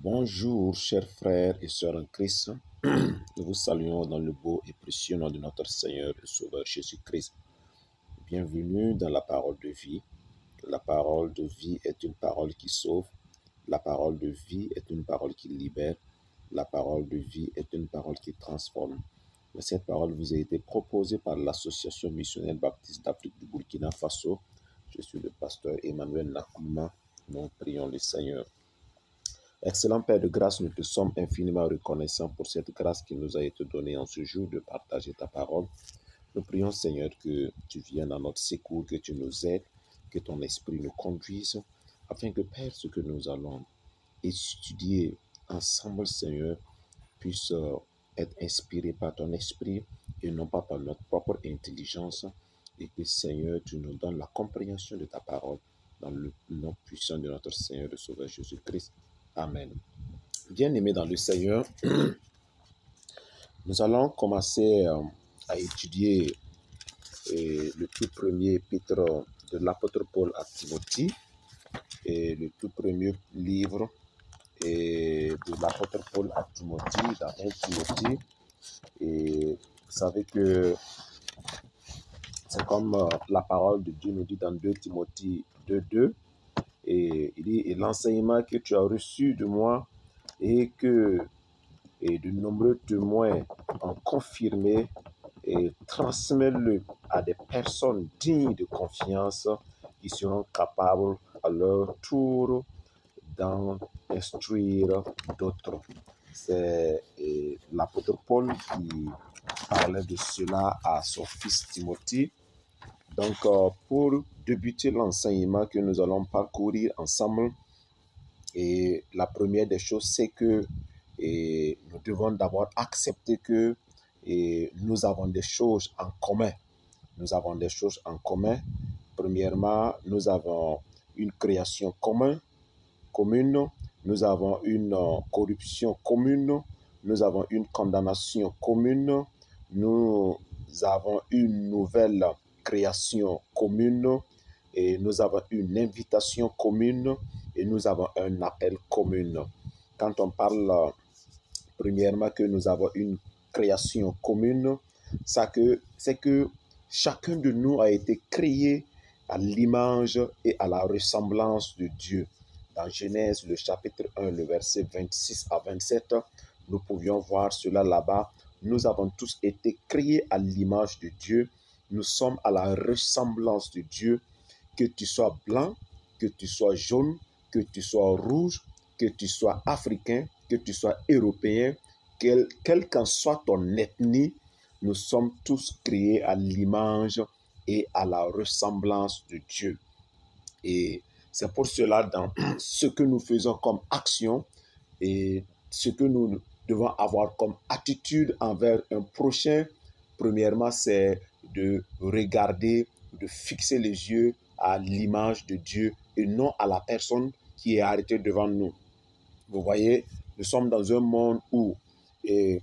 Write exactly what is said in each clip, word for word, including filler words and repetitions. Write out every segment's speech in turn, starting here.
Bonjour, chers frères et sœurs en Christ. Nous vous saluons dans le beau et précieux nom de notre Seigneur et Sauveur Jésus-Christ. Bienvenue dans la parole de vie. La parole de vie est une parole qui sauve. La parole de vie est une parole qui libère. La parole de vie est une parole qui transforme. Mais cette parole vous a été proposée par l'Association missionnelle baptiste d'Afrique du Burkina Faso. Je suis le pasteur Emmanuel Nakouma. Nous prions le Seigneur. Excellent Père de grâce, nous te sommes infiniment reconnaissants pour cette grâce qui nous a été donnée en ce jour de partager ta parole. Nous prions, Seigneur, que tu viennes à notre secours, que tu nous aides, que ton esprit nous conduise, afin que, Père, ce que nous allons étudier ensemble, Seigneur, puisse être inspiré par ton esprit et non pas par notre propre intelligence. Et que, Seigneur, tu nous donnes la compréhension de ta parole dans le nom puissant de notre Seigneur et Sauveur Jésus-Christ. Amen. Bien-aimés dans le Seigneur, nous allons commencer euh, à étudier euh, le tout premier épître de l'apôtre Paul à Timothée et le tout premier livre et de l'apôtre Paul à Timothée, dans un Timothée. Et vous savez que c'est comme euh, la parole de Dieu nous dit dans deux Timothée deux deux. Et il dit, et l'enseignement que tu as reçu de moi et que et de nombreux témoins ont confirmé, et transmets-le à des personnes dignes de confiance qui seront capables à leur tour d'en instruire d'autres. C'est l'apôtre Paul qui parlait de cela à son fils Timothée. Donc, euh, pour débuter l'enseignement que nous allons parcourir ensemble, et la première des choses, c'est que et nous devons d'abord accepter que et nous avons des choses en commun. Nous avons des choses en commun. Premièrement, nous avons une création commune, commune. Nous avons une uh, corruption commune. Nous avons une condamnation commune. Nous avons une nouvelle création commune. Et nous avons une invitation commune. Et nous avons un appel commun. Quand on parle uh, premièrement que nous avons une création commune, c'est que, c'est que chacun de nous a été créé à l'image et à la ressemblance de Dieu. Dans Genèse, le chapitre un, le verset vingt-six à vingt-sept, nous pouvions voir cela là-bas. Nous avons tous été créés à l'image de Dieu. Nous sommes à la ressemblance de Dieu. Que tu sois blanc, que tu sois jaune, que tu sois rouge, que tu sois africain, que tu sois européen, quelle quel qu'en soit ton ethnie, nous sommes tous créés à l'image et à la ressemblance de Dieu. Et c'est pour cela, dans ce que nous faisons comme action et ce que nous devons avoir comme attitude envers un prochain, premièrement, c'est de regarder, de fixer les yeux à l'image de Dieu et non à la personne qui est arrêtée devant nous. Vous voyez, nous sommes dans un monde où et,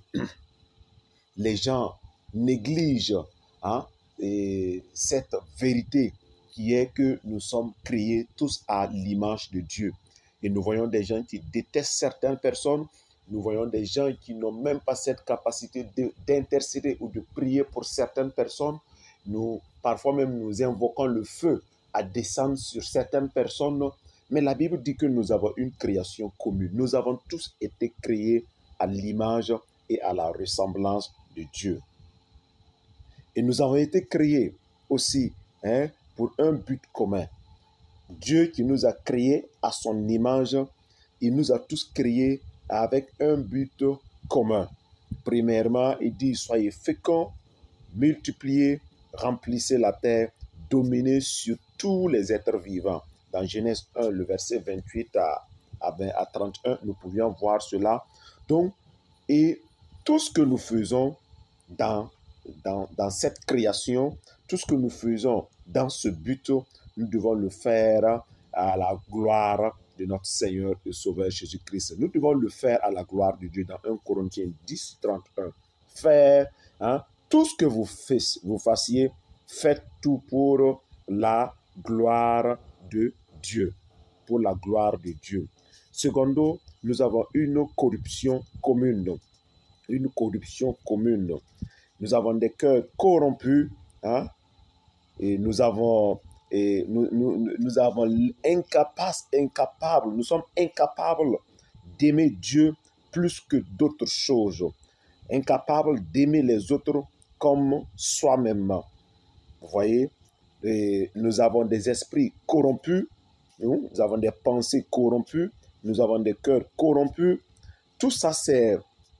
les gens négligent hein, et cette vérité qui est que nous sommes créés tous à l'image de Dieu. Et nous voyons des gens qui détestent certaines personnes, nous voyons des gens qui n'ont même pas cette capacité de, d'intercéder ou de prier pour certaines personnes. Nous, parfois même, nous invoquons le feu à descendre sur certaines personnes. Mais la Bible dit que nous avons une création commune. Nous avons tous été créés à l'image et à la ressemblance de Dieu. Et nous avons été créés aussi hein, pour un but commun. Dieu qui nous a créés à son image, il nous a tous créés avec un but commun. Premièrement, il dit, soyez féconds, multipliez, remplissez la terre, dominez sur tous les êtres vivants. Dans Genèse un, le verset vingt-huit à, à, vingt, à trente et un, nous pouvions voir cela. Donc, et tout ce que nous faisons dans, dans, dans cette création, tout ce que nous faisons dans ce but, nous devons le faire à la gloire de notre Seigneur et Sauveur Jésus-Christ. Nous devons le faire à la gloire de Dieu dans un Corinthiens dix, trente et un. Faire hein, tout ce que vous, faites, vous fassiez, faites tout pour la gloire de Dieu. Pour la gloire de Dieu. Secondo, nous avons une corruption commune. Une corruption commune. Nous avons des cœurs corrompus, hein, et nous avons, et nous, nous, nous avons incapables, incapables, nous sommes incapables d'aimer Dieu plus que d'autres choses, incapables d'aimer les autres comme soi-même. Vous voyez, et nous avons des esprits corrompus, nous avons des pensées corrompues, nous avons des cœurs corrompus. Tout ça, c'est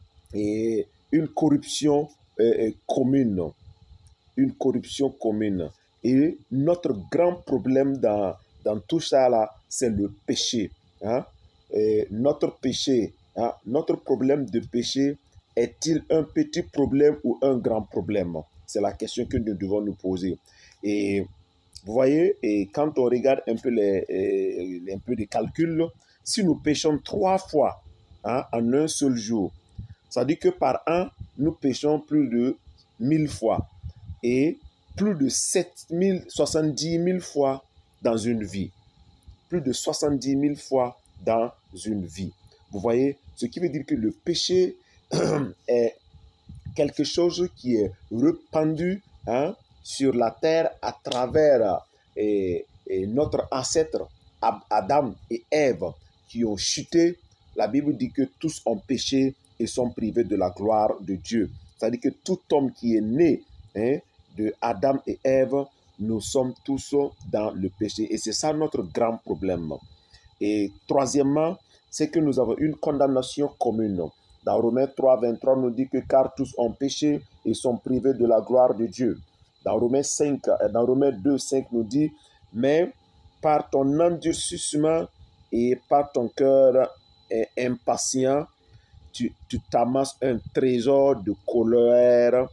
et une corruption euh, commune, une corruption commune. Et notre grand problème dans, dans tout ça là, c'est le péché. Hein? Et notre péché, hein? Notre problème de péché est-il un petit problème ou un grand problème? C'est la question que nous devons nous poser. Et vous voyez, et quand on regarde un peu les, les un peu des calculs, si nous péchons trois fois, hein, en un seul jour, ça dit que par an, nous péchons plus de mille fois et plus de sept mille, soixante-dix mille fois dans une vie. Plus de soixante-dix mille fois dans une vie. Vous voyez, ce qui veut dire que le péché est quelque chose qui est répandu, hein, sur la terre à travers et, et notre ancêtre Adam et Ève qui ont chuté. La Bible dit que tous ont péché et sont privés de la gloire de Dieu. C'est-à-dire que tout homme qui est né, hein, de Adam et Ève, nous sommes tous dans le péché. Et c'est ça notre grand problème. Et troisièmement, c'est que nous avons une condamnation commune. Dans Romains trois, vingt-trois, nous dit que car tous ont péché et sont privés de la gloire de Dieu. Dans Romains cinq, dans Romains deux, cinq nous dit, mais par ton endurcissement et par ton cœur impatient, Tu, tu t'amasses un trésor de colère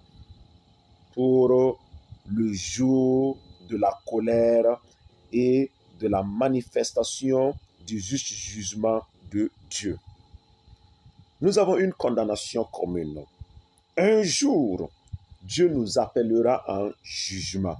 pour le jour de la colère et de la manifestation du juste jugement de Dieu. Nous avons une condamnation commune. Un jour, Dieu nous appellera en jugement.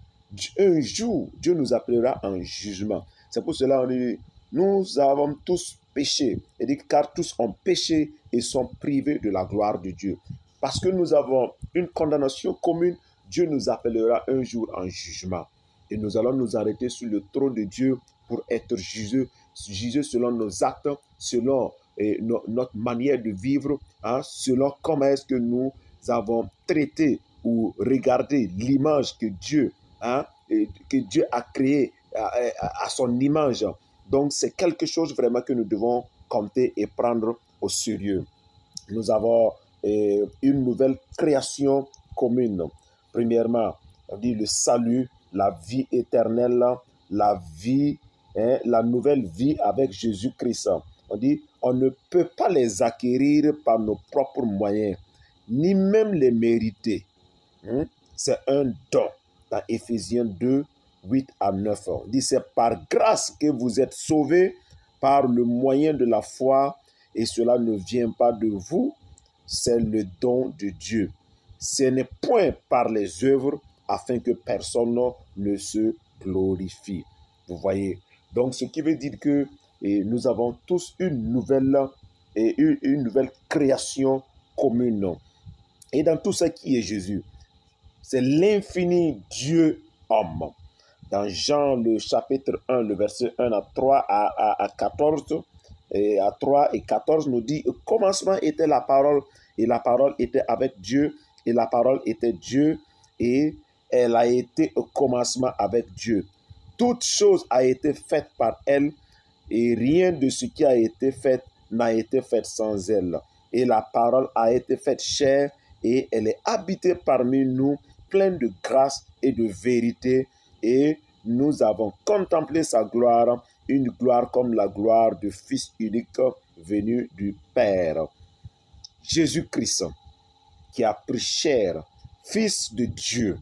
Un jour, Dieu nous appellera en jugement. C'est pour cela qu'on dit, nous avons tous péché. Il dit, car tous ont péché et sont privés de la gloire de Dieu. Parce que nous avons une condamnation commune, Dieu nous appellera un jour en jugement. Et nous allons nous arrêter sur le trône de Dieu pour être jugés, jugés selon nos actes, selon eh, no, notre manière de vivre, hein, selon comment est-ce que nous avons traité ou regardé l'image que Dieu, hein, que Dieu a créée à, à, à son image. Donc, c'est quelque chose vraiment que nous devons compter et prendre au sérieux. Nous avons eh, une nouvelle création commune. Premièrement, on dit le salut, la vie éternelle, la vie, hein, la nouvelle vie avec Jésus-Christ. On dit, on ne peut pas les acquérir par nos propres moyens, ni même les mériter. Hein? C'est un don. Dans Éphésiens deux, huit à neuf. On dit, c'est par grâce que vous êtes sauvés par le moyen de la foi, et cela ne vient pas de vous, c'est le don de Dieu. Ce n'est point par les œuvres, afin que personne ne se glorifie. Vous voyez? Donc, ce qui veut dire que et nous avons tous une nouvelle, et une, une nouvelle création commune. Et dans tout ce qui est Jésus, c'est l'infini Dieu homme. Dans Jean, le chapitre un, le verset un à trois à, à, à quatorze, et à trois et quatorze nous dit, au commencement était la parole, et la parole était avec Dieu, et la parole était Dieu, et elle a été au commencement avec Dieu. Toute chose a été faite par elle, et rien de ce qui a été fait n'a été fait sans elle. Et la parole a été faite chair, et elle est habitée parmi nous, pleine de grâce et de vérité, et nous avons contemplé sa gloire, une gloire comme la gloire du Fils unique venu du Père. Jésus-Christ, qui a pris chair, Fils de Dieu,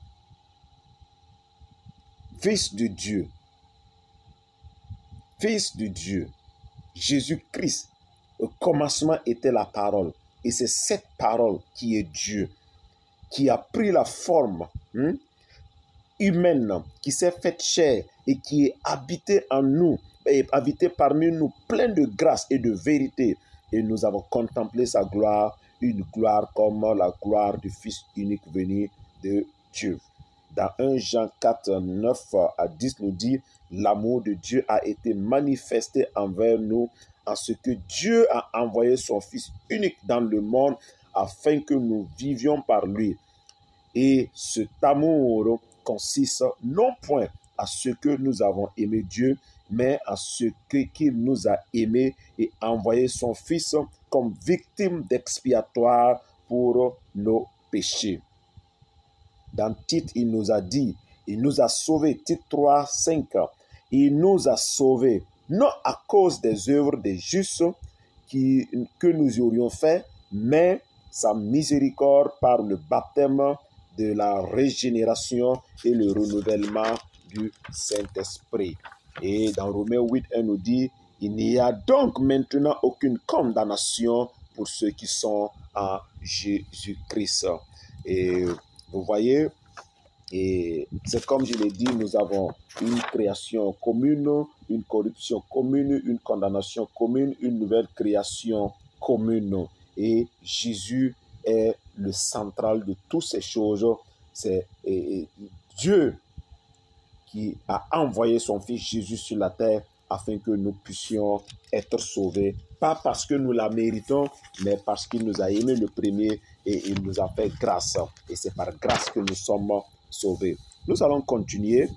Fils de Dieu, Fils de Dieu, Jésus-Christ, au commencement était la parole, et c'est cette parole qui est Dieu, qui a pris la forme hein, humaine, qui s'est faite chair et qui est habitée en nous habité parmi nous plein de grâce et de vérité. Et nous avons contemplé sa gloire, une gloire comme la gloire du Fils unique venu de Dieu. Dans premier Jean quatre, neuf à dix nous dit, l'amour de Dieu a été manifesté envers nous en ce que Dieu a envoyé son Fils unique dans le monde afin que nous vivions par lui. Et cet amour consiste non point à ce que nous avons aimé Dieu, mais à ce qu'il nous a aimés et envoyé son Fils comme victime d'expiatoire pour nos péchés. Dans Tite, il nous a dit, il nous a sauvés, Tite trois, cinq, il nous a sauvés, non à cause des œuvres des justes qui, que nous aurions fait, mais sa miséricorde par le baptême de la régénération et le renouvellement du Saint-Esprit. Et dans Romains huit, un nous dit, il n'y a donc maintenant aucune condamnation pour ceux qui sont en Jésus-Christ. Et vous voyez, et c'est comme je l'ai dit, nous avons une création commune, une corruption commune, une condamnation commune, une nouvelle création commune. Et Jésus est le central de toutes ces choses. C'est et, et, Dieu qui a envoyé son Fils Jésus sur la terre afin que nous puissions être sauvés. Pas parce que nous la méritons, mais parce qu'il nous a aimés le premier et il nous a fait grâce. Et c'est par grâce que nous sommes sauvés. Nous allons continuer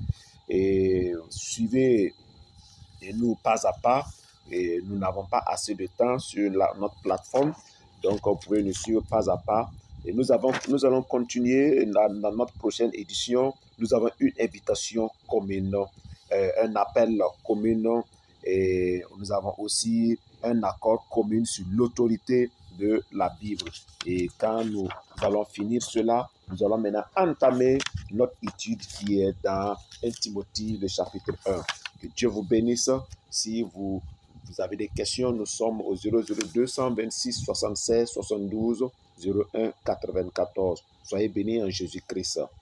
et suivez et nous pas à pas. Et nous n'avons pas assez de temps sur la, notre plateforme. Donc, vous pouvez nous suivre pas à pas. Et nous, avons, nous allons continuer dans, dans notre prochaine édition. Nous avons une invitation commune, euh, un appel commun. Et nous avons aussi un accord commun sur l'autorité de la Bible. Et quand nous allons finir cela, nous allons maintenant entamer notre étude qui est dans premier Timothée, le chapitre un. Que Dieu vous bénisse. Si vous, vous avez des questions, nous sommes au zéro zéro deux cent vingt-six soixante-seize soixante-douze zéro un quatre-vingt-quatorze. Soyez bénis en Jésus-Christ.